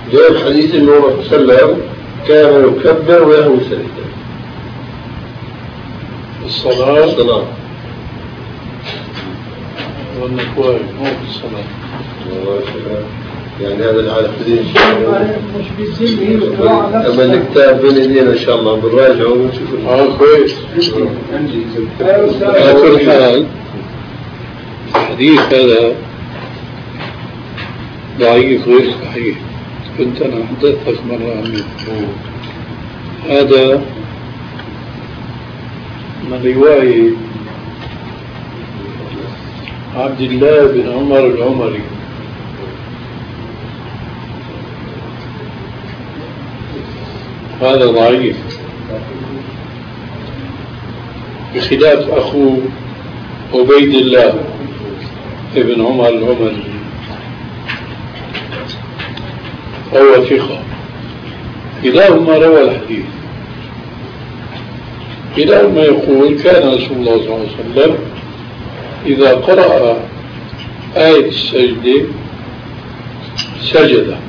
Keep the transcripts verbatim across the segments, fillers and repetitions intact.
جاء حديث النبي صلى الله عليه وسلم كان يكبر ويهوي سجدا الصلاة الصلاة والنكواي مو في الصلاة. يعني هذا العالم بدين مش بالزين هي القراءة نفسها. أما الكتاب بين ايدينا إن شاء الله بنراجعه ونشوف. آه كويس. على كل حال الحديث هذا ضعيف غير صحيح. كنت أنا حدثتك مرة عنه. هذا من رواية عبد الله بن عمر العمري هذا ضعيف بخلاف أخوه عبيد الله ابن عمر العمري هو ثقة. كلاهما روى الحديث. كلاهما يقول كان رسول الله صلى الله عليه وسلم إذا قرأ آية السجدة سجد.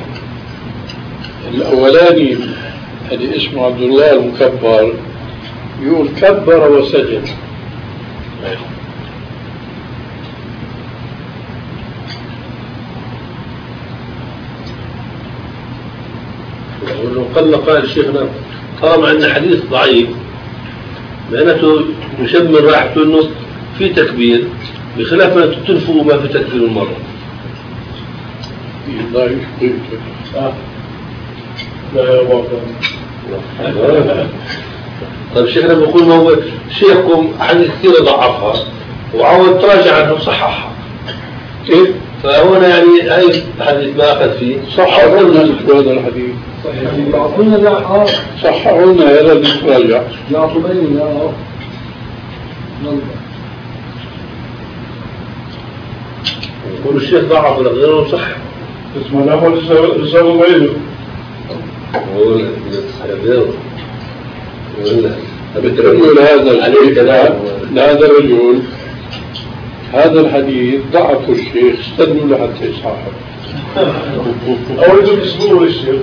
الأولاني اللي اسمه عبد الله المكبر يقول كبر وسجد. قال قال شيخنا طالما أن حديث ضعيف معناته مشمل راحته أنه في تكبير بخلاف ما تنفوا ما في تكبير المرة. لا يشبه لا يا طيب شيخنا بيقول ما هو شيخكم حديث كثير ضعفها وعاود تراجع عنه وصححها كيف؟ فهنا يعني هاي الحديث ما أخذ فيه صححوا لنا هذا الحديث. صححوا لنا هذا اللي تراجع. يا طبيب يا يقول الشيخ ضعف ولا غيره صح. اسمه الأول الزوج غيره. يقول غيره. بتقول هذا الكلام لهذا الرجل هذا الحديث ضعف الشيخ استنوا لحتى يصحح. أو يدوم يسبوه للشيخ.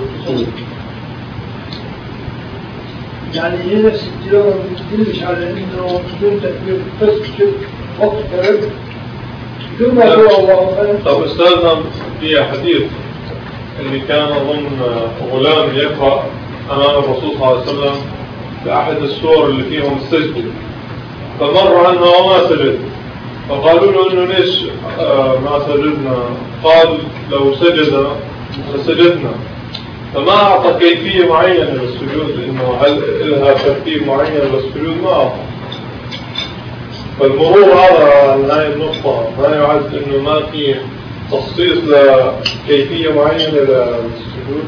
يعني هي نفس الكلام ما بتدلش على انه بدون تكبير بس كده وقت كلام بدون ما هو الله. طب استاذنا في حديث اللي كان اظن غلام يقرأ امام الرسول صلى الله عليه وسلم في احد السور اللي فيهم السجد فمر عنه وما سجد فقالوا له انه ليش ما سجدنا؟ قال لو سجد لسجدنا. فما أعطى كيفية معينة للسجود إنه هل لها ترتيب معين للسجود ما أعطى. فالمرور هذا على هاي النقطة ما يعد إنه ما في تخصيص لكيفية معينة للسجود.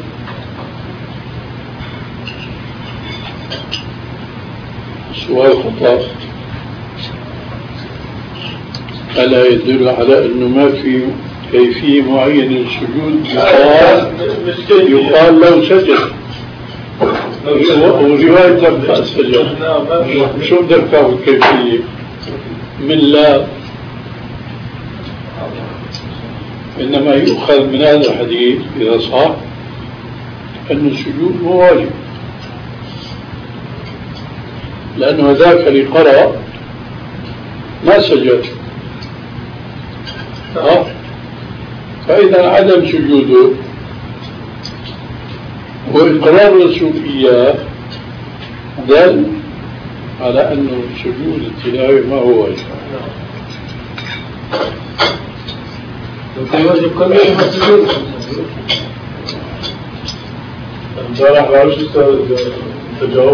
سؤال خطأ. ألا يدل على أنه ما في كيفية معينة للسجود يقال يقال لو سجد ورواية تبقى السجد شو بدك الكيفية من لا إنما يؤخذ من هذا الحديث إذا صح أن السجود مو واجب لأنه ذاك اللي قرأ ما سجد ها فإذا عدم سجوده وإقرار الرسول إياه دل على أنه سجود التلاوة ما هو واجب. واجب كله ما سجود. امبارح بعرفش تجاوب